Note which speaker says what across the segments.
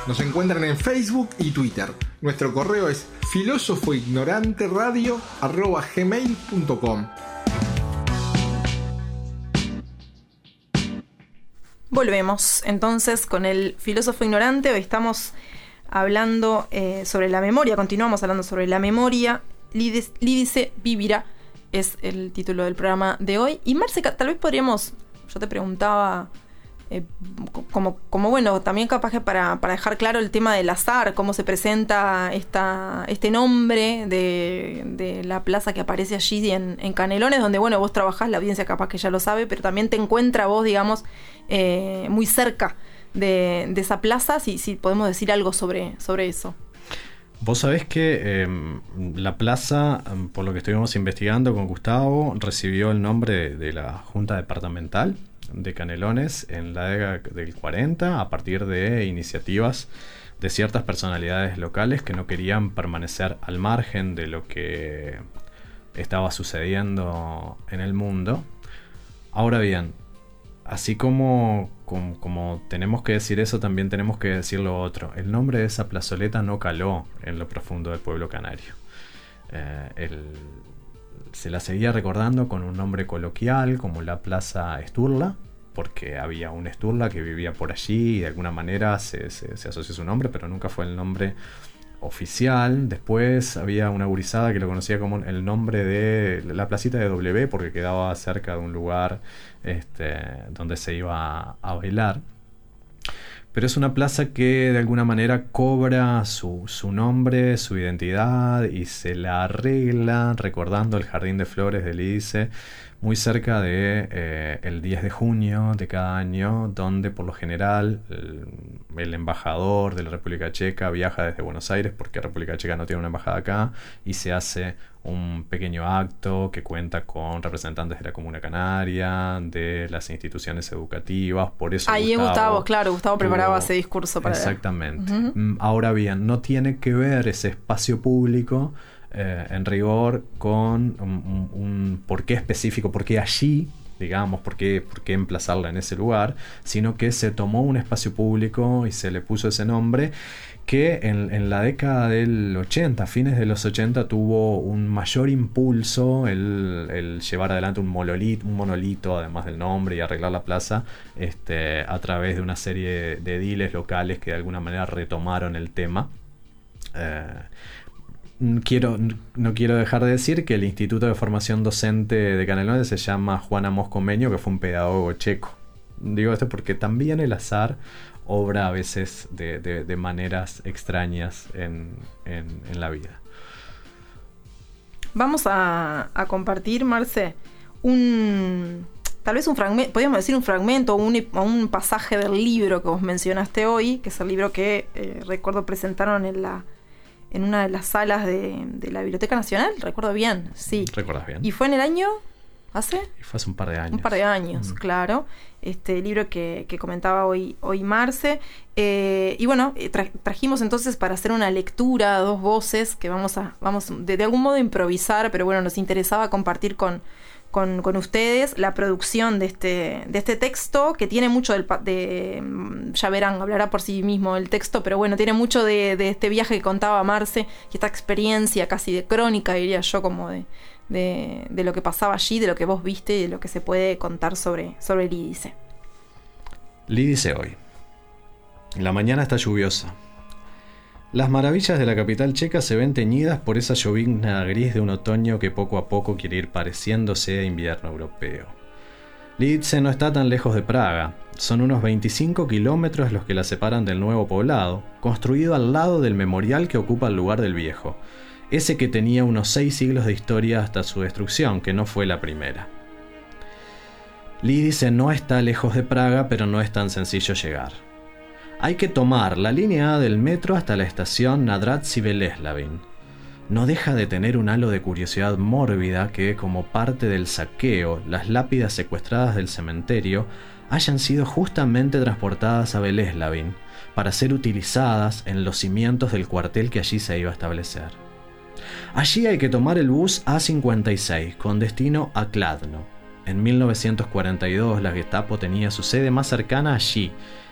Speaker 1: Nos encuentran en Facebook y Twitter. Nuestro correo es filosofoignoranteradio@gmail.com.
Speaker 2: Volvemos entonces con el filósofo ignorante. Hoy estamos hablando sobre la memoria. Continuamos hablando sobre la memoria. Lídice vivirá es el título del programa de hoy. Y Marce, tal vez podríamos, yo te preguntaba, como bueno, también capaz que para dejar claro el tema del azar, cómo se presenta este nombre de la plaza que aparece allí en Canelones, donde bueno, vos trabajás, la audiencia capaz que ya lo sabe, pero también te encuentra vos, digamos, muy cerca de esa plaza, si podemos decir algo sobre eso.
Speaker 3: Vos sabés que la plaza, por lo que estuvimos investigando con Gustavo, recibió el nombre de la Junta Departamental de Canelones en la década del 40, a partir de iniciativas de ciertas personalidades locales que no querían permanecer al margen de lo que estaba sucediendo en el mundo. Ahora bien, así como tenemos que decir eso, también tenemos que decir lo otro. El nombre de esa plazoleta no caló en lo profundo del pueblo canario. Se la seguía recordando con un nombre coloquial como la Plaza Esturla, porque había un Esturla que vivía por allí y de alguna manera se asoció su nombre, pero nunca fue el nombre oficial. Después había una gurizada que lo conocía como el nombre de la placita de W, porque quedaba cerca de un lugar donde se iba a bailar. Pero es una plaza que de alguna manera cobra su nombre, su identidad, y se la arregla recordando el jardín de flores de Lídice, muy cerca de el 10 de junio de cada año, donde por lo general el embajador de la República Checa viaja desde Buenos Aires, porque la República Checa no tiene una embajada acá, y se hace un pequeño acto que cuenta con representantes de la Comuna Canaria, de las instituciones educativas. Por eso
Speaker 2: ahí Gustavo preparaba ese discurso para
Speaker 3: exactamente. Ahora bien, no tiene que ver ese espacio público en rigor con un porqué específico, por qué allí, digamos, por qué emplazarla en ese lugar, sino que se tomó un espacio público y se le puso ese nombre, que en la década del 80, fines de los 80, tuvo un mayor impulso el llevar adelante un monolito, además del nombre, y arreglar la plaza a través de una serie de ediles locales que de alguna manera retomaron el tema. No quiero dejar de decir que el Instituto de Formación Docente de Canelones se llama Juan Amos Comenius, que fue un pedagogo checo. Digo esto porque también el azar obra a veces de maneras extrañas en la vida.
Speaker 2: Vamos a compartir, Marce, tal vez un fragmento, podríamos decir un fragmento o un pasaje del libro que vos mencionaste hoy, que es el libro que recuerdo presentaron en una de las salas de la Biblioteca Nacional, recuerdo bien, sí.
Speaker 3: ¿Recuerdas bien?
Speaker 2: Y fue en el año...
Speaker 3: Fue hace un par de años.
Speaker 2: Un par de años, claro. Libro que comentaba hoy Marce. Y bueno, trajimos entonces para hacer una lectura a dos voces que vamos de algún modo improvisar, pero bueno, nos interesaba compartir con ustedes la producción de este texto, que tiene mucho ya verán, hablará por sí mismo el texto, pero bueno, tiene mucho de este viaje que contaba Marce, y esta experiencia casi de crónica, diría yo, como de lo que pasaba allí, de lo que vos viste y de lo que se puede contar sobre Lídice.
Speaker 3: Lídice hoy. La mañana está lluviosa. Las maravillas de la capital checa se ven teñidas por esa llovizna gris de un otoño que poco a poco quiere ir pareciéndose a invierno europeo. Lídice no está tan lejos de Praga. Son unos 25 kilómetros los que la separan del nuevo poblado, construido al lado del memorial que ocupa el lugar del viejo, ese que tenía unos 6 siglos de historia hasta su destrucción, que no fue la primera. Lídice no está lejos de Praga, pero no es tan sencillo llegar. Hay que tomar la línea A del metro hasta la estación Nadratsy-Beleslavin. No deja de tener un halo de curiosidad mórbida que, como parte del saqueo, las lápidas secuestradas del cementerio hayan sido justamente transportadas a Beleslavin para ser utilizadas en los cimientos del cuartel que allí se iba a establecer. Allí hay que tomar el bus A56 con destino a Kladno. En 1942 la Gestapo tenía su sede más cercana allí,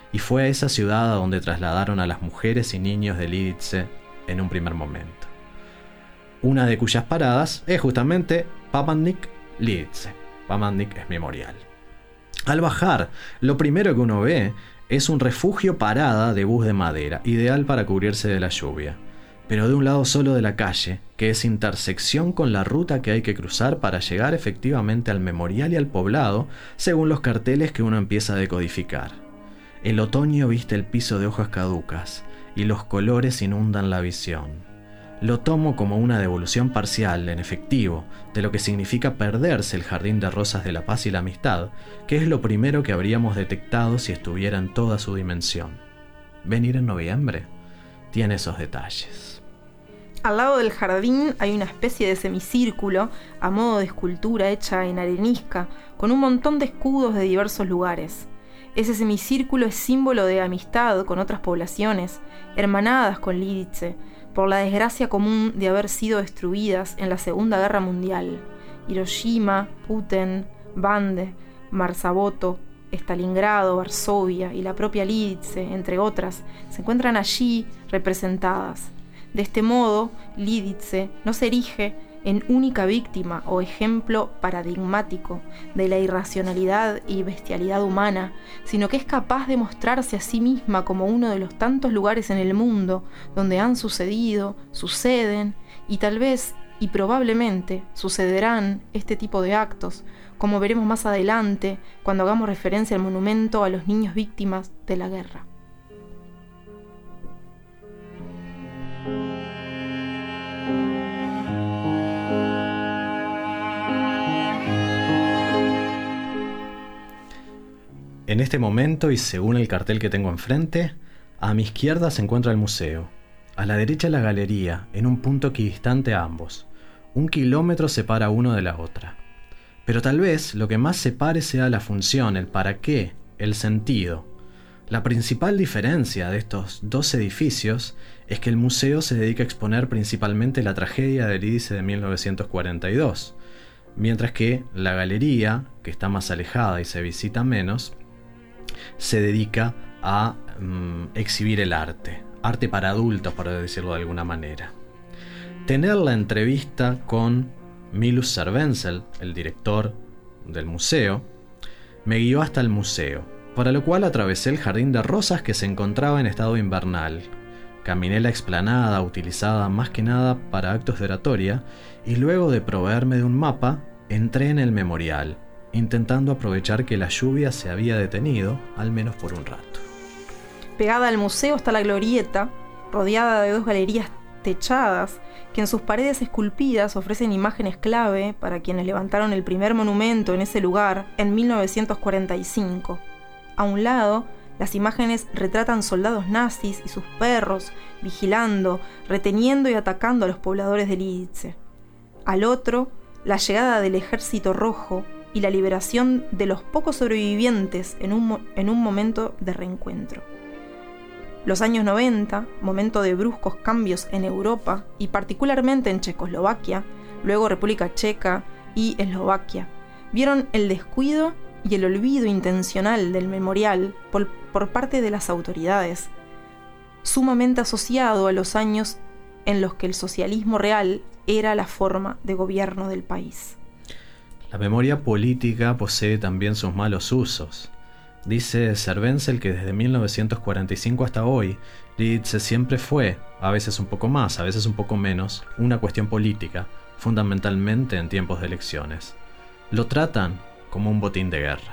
Speaker 3: y fue a esa ciudad a donde trasladaron a las mujeres y niños de Lidice en un primer momento. Una de cuyas paradas es justamente Pamandnik Lidice. Pamandnik es memorial. Al bajar, lo primero que uno ve es un refugio parada de bus de madera, ideal para cubrirse de la lluvia, pero de un lado solo de la calle, que es intersección con la ruta que hay que cruzar para llegar efectivamente al memorial y al poblado, según los carteles que uno empieza a decodificar. El otoño viste el piso de hojas caducas, y los colores inundan la visión. Lo tomo como una devolución parcial, en efectivo, de lo que significa perderse el jardín de rosas de la paz y la amistad, que es lo primero que habríamos detectado si estuviera en toda su dimensión. Venir en noviembre tiene esos detalles.
Speaker 2: Al lado del jardín hay una especie de semicírculo a modo de escultura hecha en arenisca, con un montón de escudos de diversos lugares. Ese semicírculo es símbolo de amistad con otras poblaciones, hermanadas con Lidice, por la desgracia común de haber sido destruidas en la Segunda Guerra Mundial. Hiroshima, Putin, Bande, Marsaboto, Stalingrado, Varsovia y la propia Lidice, entre otras, se encuentran allí representadas. De este modo, Lidice no se erige en única víctima o ejemplo paradigmático de la irracionalidad y bestialidad humana, sino que es capaz de mostrarse a sí misma como uno de los tantos lugares en el mundo donde han sucedido, suceden y tal vez y probablemente sucederán este tipo de actos, como veremos más adelante cuando hagamos referencia al monumento a los niños víctimas de la guerra.
Speaker 3: En este momento, y según el cartel que tengo enfrente, a mi izquierda se encuentra el museo, a la derecha la galería, en un punto equidistante a ambos. 1 kilómetro separa uno de la otra. Pero tal vez lo que más separe sea la función, el para qué, el sentido. La principal diferencia de estos dos edificios es que el museo se dedica a exponer principalmente la tragedia de Lidice de 1942, mientras que la galería, que está más alejada y se visita menos, se dedica a exhibir el arte para adultos, por decirlo de alguna manera. Tener la entrevista con Milus Cervenzel, el director del museo, me guió hasta el museo, para lo cual atravesé el jardín de rosas que se encontraba en estado invernal. Caminé la explanada utilizada más que nada para actos de oratoria y luego de proveerme de un mapa, entré en el memorial, intentando aprovechar que la lluvia se había detenido, al menos por un rato.
Speaker 2: Pegada al museo está la glorieta, rodeada de 2 galerías techadas, que en sus paredes esculpidas ofrecen imágenes clave para quienes levantaron el primer monumento en ese lugar en 1945. A un lado, las imágenes retratan soldados nazis y sus perros, vigilando, reteniendo y atacando a los pobladores de Lidice. Al otro, la llegada del Ejército Rojo y la liberación de los pocos sobrevivientes en un momento de reencuentro. Los años 90, momento de bruscos cambios en Europa y particularmente en Checoslovaquia, luego República Checa y Eslovaquia, vieron el descuido y el olvido intencional del memorial por parte de las autoridades, sumamente asociado a los años en los que el socialismo real era la forma de gobierno del país.
Speaker 3: La memoria política posee también sus malos usos. Dice Cervenzel que desde 1945 hasta hoy, Lidice siempre fue, a veces un poco más, a veces un poco menos, una cuestión política, fundamentalmente en tiempos de elecciones. Lo tratan como un botín de guerra.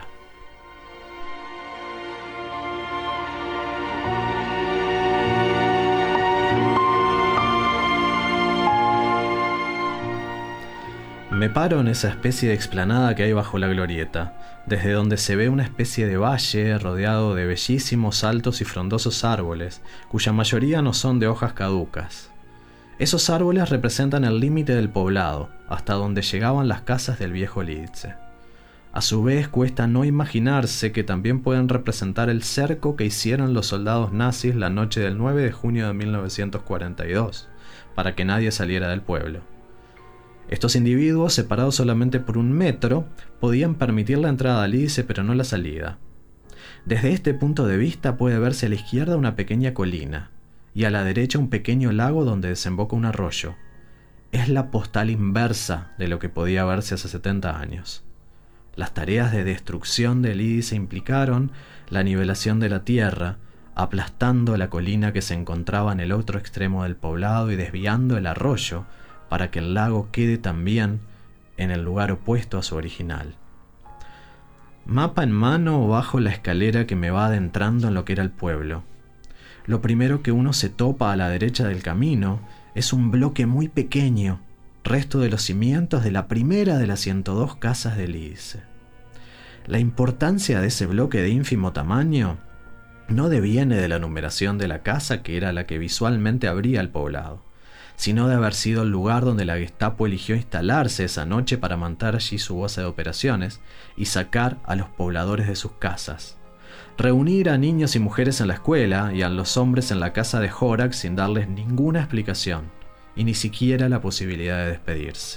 Speaker 3: Me paro en esa especie de explanada que hay bajo la glorieta, desde donde se ve una especie de valle rodeado de bellísimos, altos y frondosos árboles, cuya mayoría no son de hojas caducas. Esos árboles representan el límite del poblado, hasta donde llegaban las casas del viejo Lidice. A su vez, cuesta no imaginarse que también pueden representar el cerco que hicieron los soldados nazis la noche del 9 de junio de 1942, para que nadie saliera del pueblo. Estos individuos, separados solamente por 1 metro, podían permitir la entrada a Lidice pero no la salida. Desde este punto de vista puede verse a la izquierda una pequeña colina y a la derecha un pequeño lago donde desemboca un arroyo. Es la postal inversa de lo que podía verse hace 70 años. Las tareas de destrucción del Lídice implicaron la nivelación de la tierra, aplastando la colina que se encontraba en el otro extremo del poblado y desviando el arroyo para que el lago quede también en el lugar opuesto a su original. Mapa en mano bajo la escalera que me va adentrando en lo que era el pueblo. Lo primero que uno se topa a la derecha del camino es un bloque muy pequeño, resto de los cimientos de la primera de las 102 casas de Lídice. La importancia de ese bloque de ínfimo tamaño no deviene de la numeración de la casa, que era la que visualmente abría el poblado, sino de haber sido el lugar donde la Gestapo eligió instalarse esa noche para montar allí su base de operaciones y sacar a los pobladores de sus casas. Reunir a niños y mujeres en la escuela y a los hombres en la casa de Horak sin darles ninguna explicación y ni siquiera la posibilidad de despedirse.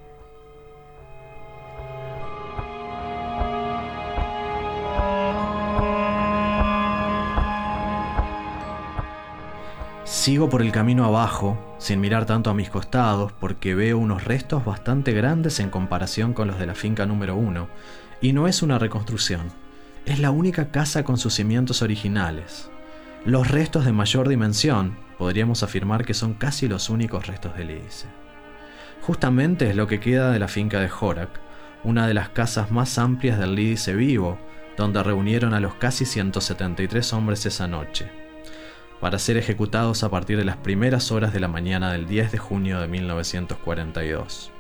Speaker 3: Sigo por el camino abajo, sin mirar tanto a mis costados, porque veo unos restos bastante grandes en comparación con los de la finca número 1, y no es una reconstrucción. Es la única casa con sus cimientos originales. Los restos de mayor dimensión, podríamos afirmar que son casi los únicos restos de Lídice. Justamente es lo que queda de la finca de Horak, una de las casas más amplias del Lídice vivo, donde reunieron a los casi 173 hombres esa noche, para ser ejecutados a partir de las primeras horas de la mañana del 10 de junio de 1942.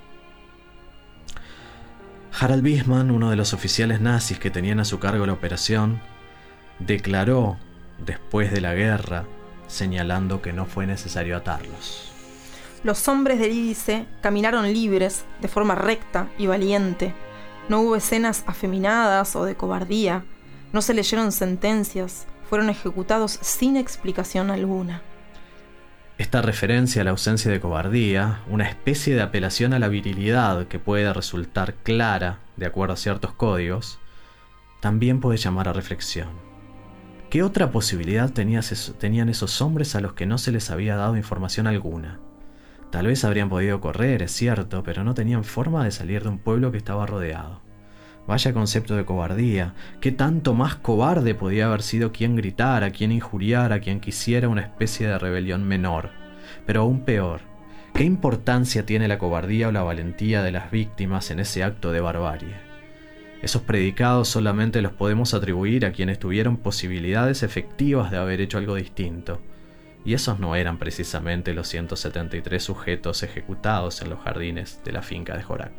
Speaker 3: Harald Bisman, uno de los oficiales nazis que tenían a su cargo la operación, declaró después de la guerra, señalando que no fue necesario atarlos.
Speaker 2: Los hombres de Lídice caminaron libres, de forma recta y valiente. No hubo escenas afeminadas o de cobardía. No se leyeron sentencias. Fueron ejecutados sin explicación alguna. Esta referencia a la ausencia de cobardía, una especie de apelación a la virilidad que puede resultar clara de acuerdo a ciertos códigos, también puede llamar a reflexión. ¿Qué otra posibilidad tenían esos hombres a los que no se les había dado información alguna? Tal vez habrían podido correr, es cierto, pero no tenían forma de salir de un pueblo que estaba rodeado. Vaya concepto de cobardía. ¿Qué tanto más cobarde podía haber sido quien gritara, quien injuriara, quien quisiera una especie de rebelión menor? Pero aún peor, ¿qué importancia tiene la cobardía o la valentía de las víctimas en ese acto de barbarie? Esos predicados solamente los podemos atribuir a quienes tuvieron posibilidades efectivas de haber hecho algo distinto. Y esos no eran precisamente los 173 sujetos ejecutados en los jardines de la finca de Horak.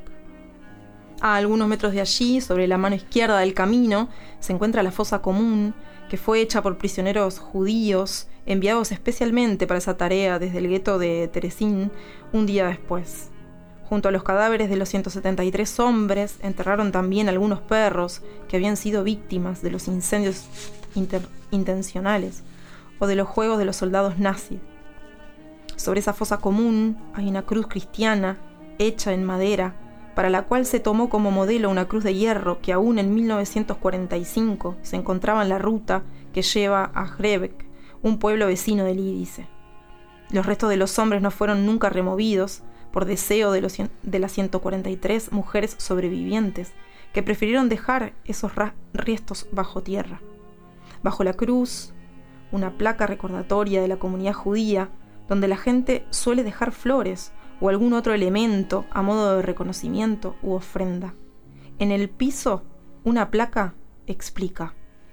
Speaker 2: A algunos metros de allí, sobre la mano izquierda del camino, se encuentra la fosa común, que fue hecha por prisioneros judíos, enviados especialmente para esa tarea desde el gueto de Terezín un día después. Junto a los cadáveres de los 173 hombres, enterraron también algunos perros que habían sido víctimas de los incendios intencionales o de los juegos de los soldados nazis. Sobre esa fosa común hay una cruz cristiana hecha en madera, para la cual se tomó como modelo una cruz de hierro que aún en 1945 se encontraba en la ruta que lleva a Hrebek, un pueblo vecino de Lídice. Los restos de los hombres no fueron nunca removidos por deseo de las 143 mujeres sobrevivientes, que prefirieron dejar esos restos bajo tierra. Bajo la cruz, una placa recordatoria de la comunidad judía, donde la gente suele dejar flores o algún otro elemento a modo de reconocimiento u ofrenda. En el piso, una placa explica: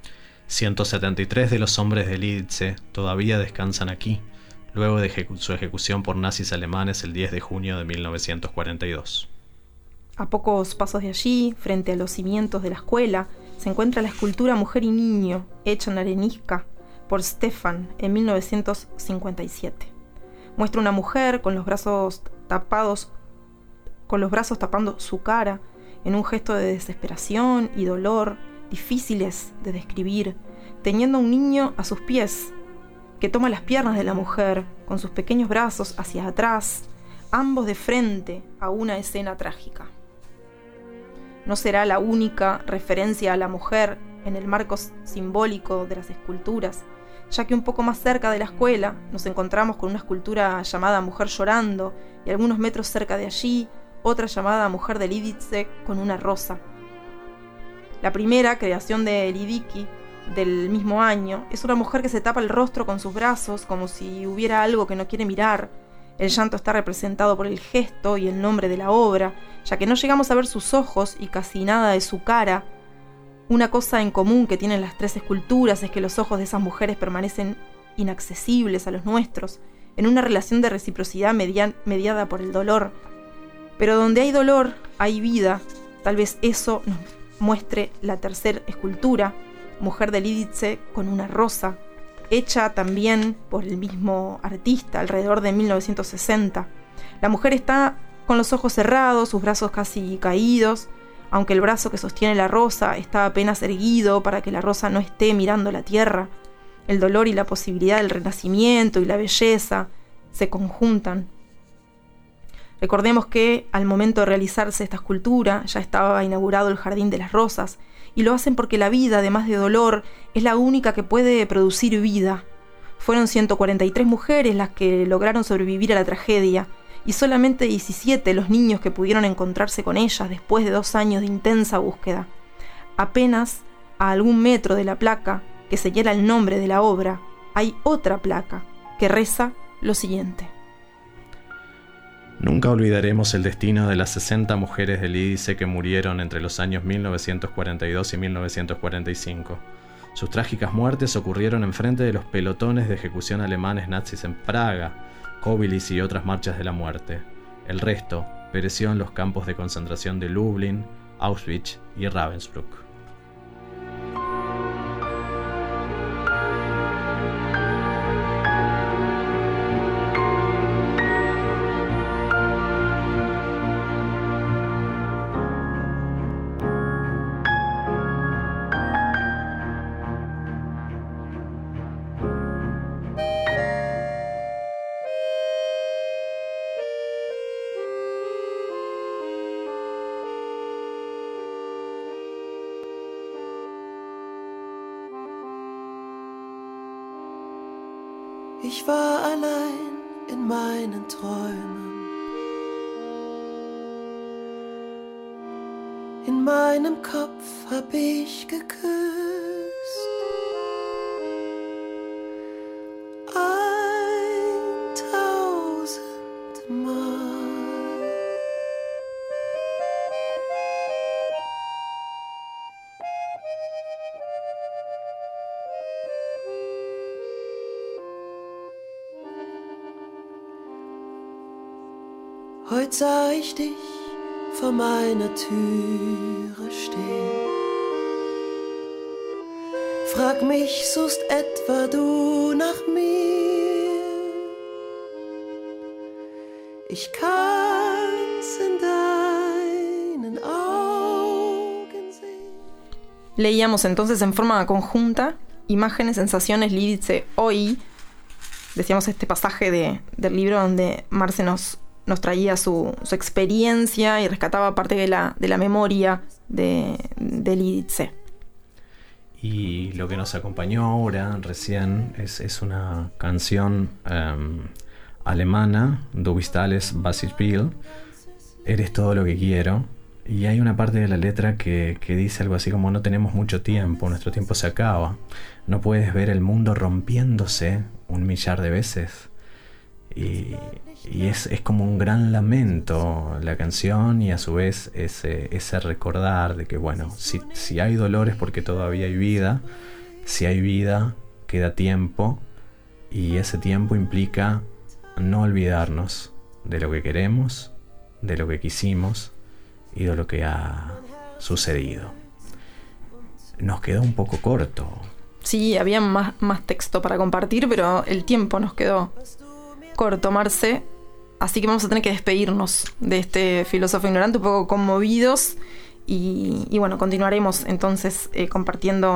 Speaker 2: 173 de los hombres de Lídice todavía descansan aquí, luego de su ejecución por nazis alemanes el 10 de junio de 1942. A pocos pasos de allí, frente a los cimientos de la escuela, se encuentra la escultura Mujer y Niño, hecha en arenisca por Stefan en 1957. Muestra una mujer con los brazos tapando su cara, en un gesto de desesperación y dolor, difíciles de describir, teniendo a un niño a sus pies, que toma las piernas de la mujer, con sus pequeños brazos hacia atrás, ambos de frente a una escena trágica. No será la única referencia a la mujer en el marco simbólico de las esculturas, ya que un poco más cerca de la escuela nos encontramos con una escultura llamada Mujer llorando y algunos metros cerca de allí otra llamada Mujer de Lidice con una rosa. La primera, creación de Lidiki, del mismo año, es una mujer que se tapa el rostro con sus brazos como si hubiera algo que no quiere mirar. El llanto está representado por el gesto y el nombre de la obra, ya que no llegamos a ver sus ojos y casi nada de su cara. Una cosa en común que tienen las tres esculturas es que los ojos de esas mujeres permanecen inaccesibles a los nuestros, en una relación de reciprocidad mediada por el dolor. Pero donde hay dolor, hay vida. Tal vez eso nos muestre la tercera escultura, Mujer de Lidice con una rosa, hecha también por el mismo artista alrededor de 1960. La mujer está con los ojos cerrados, sus brazos casi caídos, aunque el brazo que sostiene la rosa está apenas erguido para que la rosa no esté mirando la tierra. El dolor y la posibilidad del renacimiento y la belleza se conjuntan. Recordemos que al momento de realizarse esta escultura ya estaba inaugurado el Jardín de las Rosas, y lo hacen porque la vida, además de dolor, es la única que puede producir vida. Fueron 143 mujeres las que lograron sobrevivir a la tragedia, y solamente 17 los niños que pudieron encontrarse con ellas después de 2 años de intensa búsqueda. Apenas a algún metro de la placa que señala el nombre de la obra, hay otra placa que reza lo siguiente:
Speaker 3: Nunca olvidaremos el destino de las 60 mujeres de Lidice que murieron entre los años 1942 y 1945. Sus trágicas muertes ocurrieron enfrente de los pelotones de ejecución alemanes nazis en Praga, Kobylis y otras marchas de la muerte. El resto pereció en los campos de concentración de Lublin, Auschwitz y Ravensbrück.
Speaker 4: Ich war allein in meinen Träumen. In meinem Kopf hab ich geküsst. 1000 Mal. Heut sah ich dich vor meiner Türe stehen. Frag mich, suchst etwa du nach mir? Ich kann's in deinen Augen sehen.
Speaker 2: Leíamos entonces en forma conjunta Imágenes, Sensaciones, Lidice, Hoy. Decíamos este pasaje del libro donde Marce nos traía su experiencia y rescataba parte de la memoria de Lidice.
Speaker 3: Y lo que nos acompañó ahora, recién, es una canción alemana, Du bist alles, was ich will, Eres todo lo que quiero. Y hay una parte de la letra que dice algo así como: no tenemos mucho tiempo, nuestro tiempo se acaba. No puedes ver el mundo rompiéndose 1.000.000 de veces. Y es como un gran lamento la canción, y a su vez ese recordar de que, bueno, si hay dolor es porque todavía hay vida. Si hay vida, queda tiempo, y ese tiempo implica no olvidarnos de lo que queremos, de lo que quisimos y de lo que ha sucedido. Nos quedó un poco corto.
Speaker 2: Sí, había más texto para compartir, pero el tiempo nos quedó corto, Marce. Así que vamos a tener que despedirnos de este filósofo ignorante, un poco conmovidos. Y bueno, continuaremos entonces compartiendo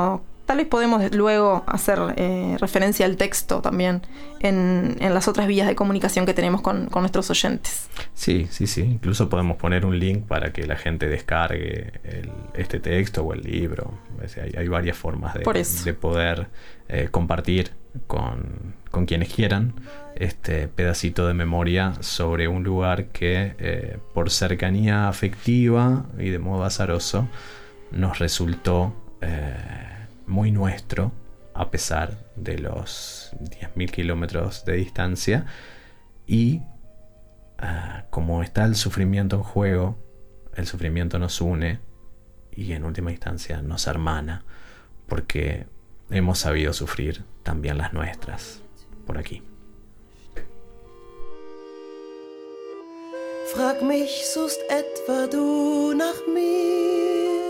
Speaker 2: Tal vez podemos luego hacer referencia al texto también en las otras vías de comunicación que tenemos con nuestros oyentes.
Speaker 3: Sí. Incluso podemos poner un link para que la gente descargue este texto o el libro. Hay varias formas de poder compartir con quienes quieran este pedacito de memoria sobre un lugar que por cercanía afectiva y de modo azaroso nos resultó muy nuestro, a pesar de los 10.000 kilómetros de distancia. Y como está el sufrimiento en juego, el sufrimiento nos une y en última instancia nos hermana, porque hemos sabido sufrir también las nuestras por aquí.
Speaker 4: Frag mich, suchst etwa du nach mir?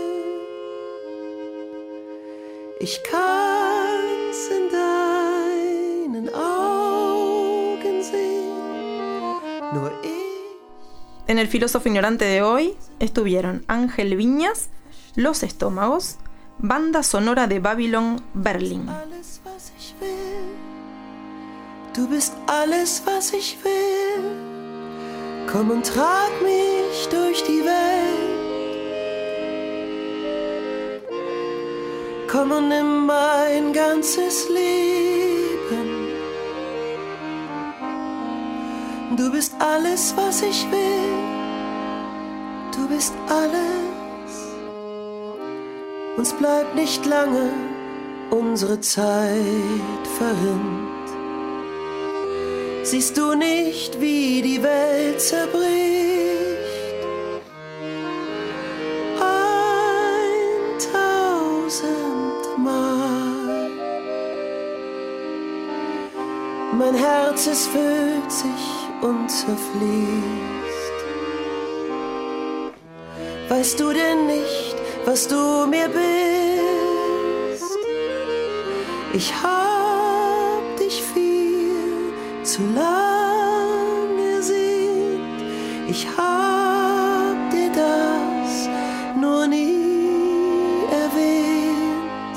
Speaker 4: Ich kann's in deinen Augen sehen, nur ich.
Speaker 2: En el filósofo ignorante de hoy estuvieron Ángel Viñas, Los Estómagos, banda sonora de Babylon Berlin.
Speaker 4: Alles, was ich will. Du bist alles, was ich will. Komm und trag mich durch die Welt. Komm und nimm mein ganzes Leben. Du bist alles, was ich will. Du bist alles. Uns bleibt nicht lange, unsere Zeit verrinnt. Siehst du nicht, wie die Welt zerbricht? 1000 Mal. Mein Herz, es füllt sich und zerfließt. Weißt du denn nicht, was du mir bist? Ich hab dich viel zu lang gesehnt. Ich hab dir das nur nie erwähnt.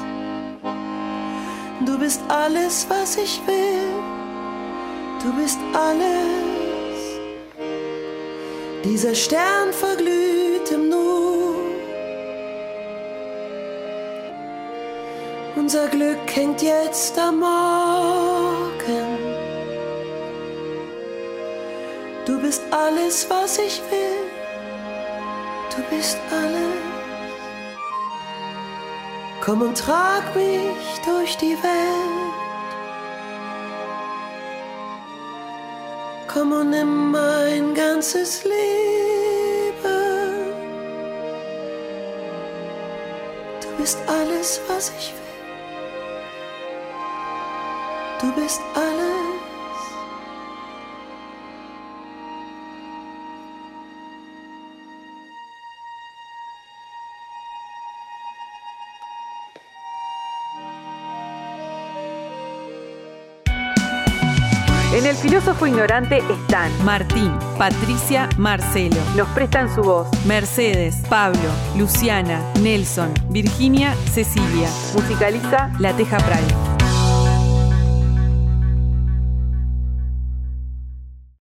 Speaker 4: Du bist alles, was ich will. Du bist alles. Dieser Stern verglüht im Nu. Unser Glück hängt jetzt am Morgen. Du bist alles, was ich will. Du bist alles. Komm und trag mich durch die Welt. Komm und nimm mein ganzes Leben. Du bist alles, was ich will. Du bist alles.
Speaker 5: En el filósofo ignorante están
Speaker 6: Martín, Patricia, Marcelo.
Speaker 5: Nos prestan su voz.
Speaker 6: Mercedes, Pablo, Luciana, Nelson, Virginia, Cecilia.
Speaker 5: Musicaliza
Speaker 6: La Teja Pral.